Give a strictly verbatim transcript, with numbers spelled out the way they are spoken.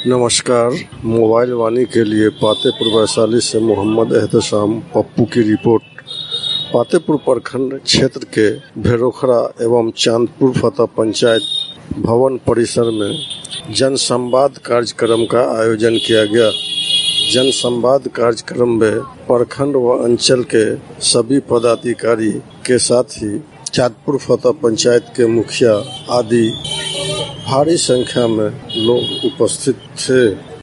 नमस्कार। मोबाइल वाणी के लिए पातेपुर वैशाली से मोहम्मद एहतशाम पप्पू की रिपोर्ट। पातेपुर प्रखंड क्षेत्र के भेरोखरा एवं चांदपुर फतह पंचायत भवन परिसर में जन संवाद कार्यक्रम का आयोजन किया गया। जन संवाद कार्यक्रम में प्रखंड व अंचल के सभी पदाधिकारी के साथ ही चांदपुर फतह पंचायत के मुखिया आदि भारी संख्या में लोग उपस्थित थे।